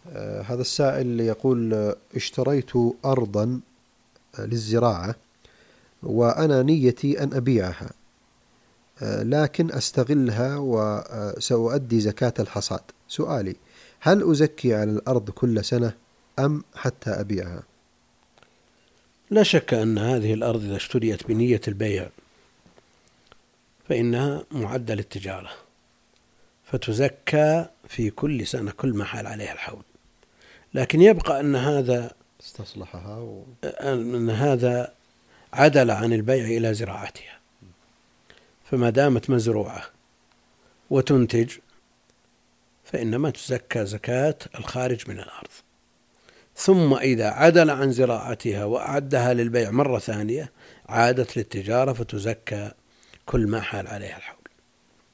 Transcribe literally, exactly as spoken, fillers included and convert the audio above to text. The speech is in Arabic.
آه، هذا السائل يقول آه، اشتريت أرضا آه، للزراعة، وأنا نيتي أن أبيعها، آه، لكن أستغلها وسأؤدي زكاة الحصاد. سؤالي: هل أزكي على الأرض كل سنة أم حتى أبيعها؟ لا شك أن هذه الأرض إذا اشتريت بنية البيع فإنها معدة للتجارة، فتزكى في كل سنة كل ما حال عليها الحول. لكن يبقى أن هذا استصلحها و... أن هذا عدل عن البيع إلى زراعتها، فما دامت مزروعة وتنتج فإنما تزكى زكاة الخارج من الأرض. ثم إذا عدل عن زراعتها وأعدها للبيع مرة ثانية عادت للتجارة فتزكى كل ما حال عليها الحول.